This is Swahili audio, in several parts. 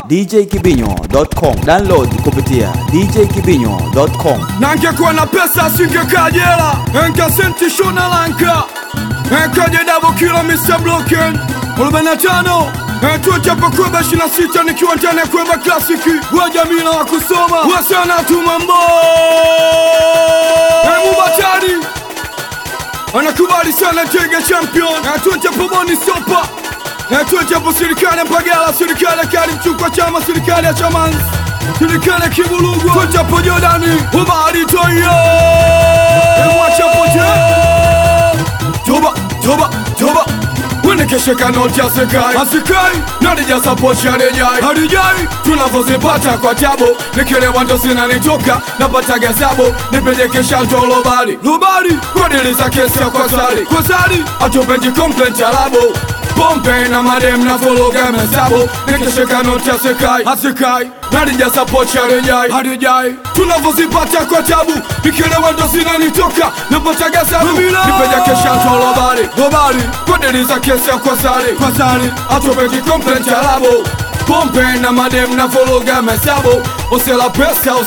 djkibinyo.com. Download kupitia djkibinyo.com. Nangekuwa na pesa singekaa jela, Nkasenti shona lanka, Nkaje double killer Mr. Blocken 45 tuwechapo kweba 26 nikiwa ndani ya kweba klasiki wa jamila wa kusoma wasana tumambo Mubatari anakubali sana Tege champion tuwechapo Boni Sopa tuwechapo serikali ya Mpagala, serikali ya Karimchukwa chama, serikali ya Chamanzi, serikali ya Kibulugu, tuwechapo Jordani Ubari Toyo wachapo Toba Wenekesheka noti ya sekai Asikai Nadija support ya rejai Harijai Tunavozipata kwa tabo Nikilewa ndo sina nitoka Napata gasabo Nipejekesha ntolo Lubari Kwa diliza kesi ya kwa sari Atupenji complaint ya labo Pompe na madem na follow game sabo Nikesheka noti ya sekai Asikai Nadija support ya rejai Harijai Tunavozipata kwa tabu Nikilewa ndo sina nitoka Napata gasabo Nipejekesha ntolo Lubari Kwa diliza kesi ya kwa sari Atupenji complaint ya labo Pompe na madem na follow game sabo Usela pesa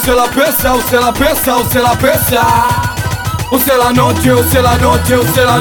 Usela note Usela pesa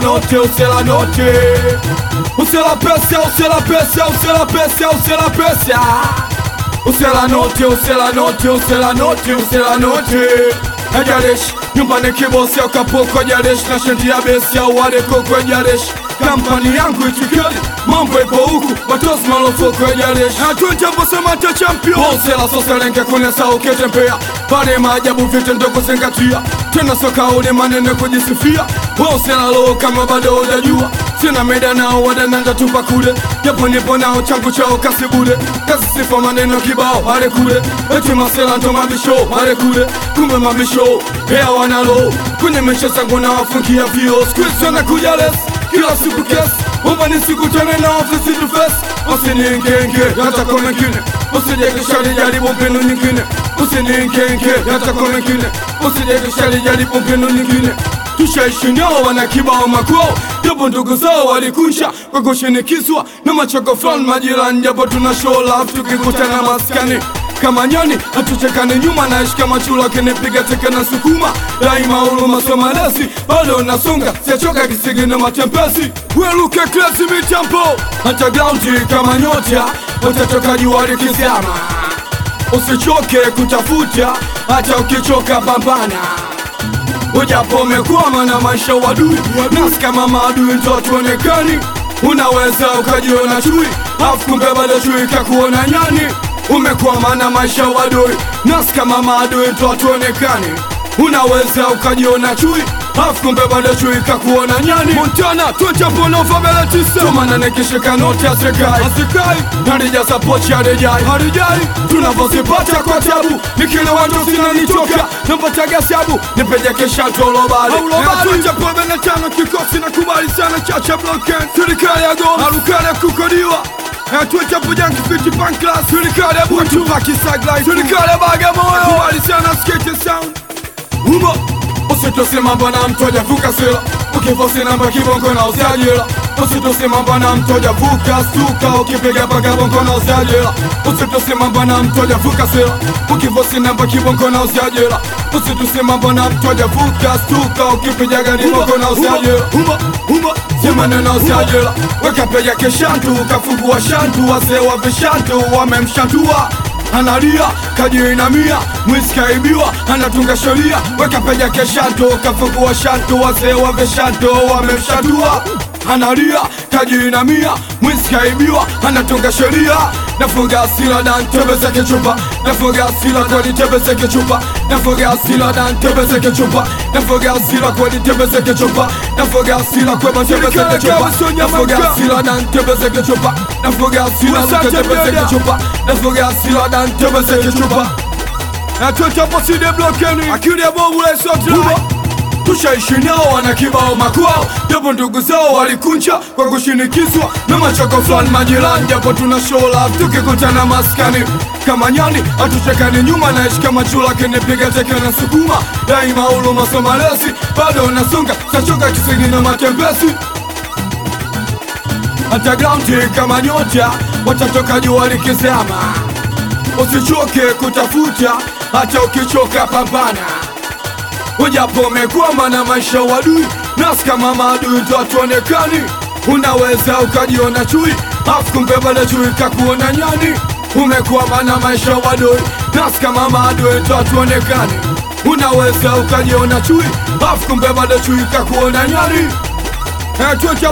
Usela note Ajalesh nyumbani kibosi ya kapoko Ajalesh na shendi ya besi ya wale koko Ajalesh kampani yangu itikeli mambo ipo huku Batozi malofoko Ajalesh Tuenja bosa mata champion Usela soselenke kune saa uketempea Pare maajabu vite ndoko zengatia Tena soka ule manene kujisifia Usela loo kama bado hujajua Sina meda nao wadananda tupa kule Japo nipo nao changu chao kasibule Kazi sifa maneno kibao pare kule Eti masela ndo mabisho pare kule Kumbe mabisho hea wanalo Kwenye mesha zangu na wafunkia vio Squeeze wana kuja les Kila siku kes Wamba ni siku tene na ofisi to face Usininkenge Yata kwa mengine Usijekishali jaribu mpinu nyingine Usininkenge Yata kwa mengine Usijekishali jaribu mpinu nyingine Tushaishi nao wana kibao makwao Japo ndugu zao walikusha kwa kushinikizwa Na machoko fulani majirani Japo tuna show love tukikutana maskani Kama nyani hatuchekane nyuma Naishi kama chula kinipiga teke na sukuma Daima uluma somalesi Bado nasonga siachoka kisigi na matempesi Weluke klasi mitampo Hata gaundi kama nyota Watatoka juari kizama Usichoke kutafuta Hata ukichoka pambana Ujapo umekwama na maisha wadui Nasi kama maadui mtoto onekani Unaweza ukajiona chui Afu kumbe bado chui kakuona nyani Umekwama na maisha wadui Nasi kama maadui mtoto onekani Unaweza ukajiona chui Afu kumbe bado chui kakuona nyani Montana tuenjapo na ufabele tisa Tumana nekishika noti ya Asikai Nadija support ya rejai Harijai Tunavozipata kwa tabu Nikile wando sina nitoka Napata gasabu Nipeja kesha tolo bali Tuenjapo 45 kikosi na kubali sana Chacha Blocken Serikali ya Goma Harukali ya kukodiwa Tuenjapo janki fiti panklas Serikali ya Butu Pakisaglai Serikali ya Bagamoyo Kubali sana skate sound Umo Usitose mambo na mtoja vuka sila Ukifosi namba kibongo na usiajila Usitose mambo na mtoja vuka stuka Ukipiga paka bongo na usiajila Usitose mambo na mtoja vuka sila Ukifosi namba kibongo na usiajila Usitose mambo na mtoja vuka stuka Ukipiga gani bongo na usiajila Semane na usiajila Wekapeja keshantu Kafungua shantu Wasewa vishantu Wamemshantua Analia, kajiinamia, mwizi kaibiwa, anatunga sheria Weka peja keshanto, kafungua shanto, wazee wa veshanto, wamemshatua Analia, kajiinamia, mwizi kaibiwa, anatunga sheria Nafunga asila na ntebezeke chupa Nafunga asila kwa nitebezeke chupa Nafunga asila na ntebezeke chupa Nafunga asila kwa nitebezeke chupa Nafunga asila kwa nitebezeke chupa Nafunga asila na ntebezeke chupa Nafunga asila na ntebezeke chupa Nafunga asila na ntebezeke chupa Atueta posi de blokeni Akili ya bobu la isotla Tushaishi nao wana kibao makwao Japo ndugu zao walikuncha kwa kushinikizwa Na machoko fulani majirani Japo tuna show love tukikutana maskani Kama nyani hatuchekani nyuma Naishi kama chula kinipiga teke na sukuma Daima uluma somalesi Bado unasonga sachoka kisigi na matembesi Hata gaundi kama nyota watatoka jua likizama usichoke kutafuta, hata ukichoka pambana. Ujapo umekwama na maisha wadui, nasi kama maadui tuonekani. Unaweza ukajiona chui, afu kumbe bado chui kakuona nyani. Umekwama na maisha wadui, nasi kama maadui tuonekani. Unaweza ukajiona chui, afu kumbe bado chui kakuona nyani.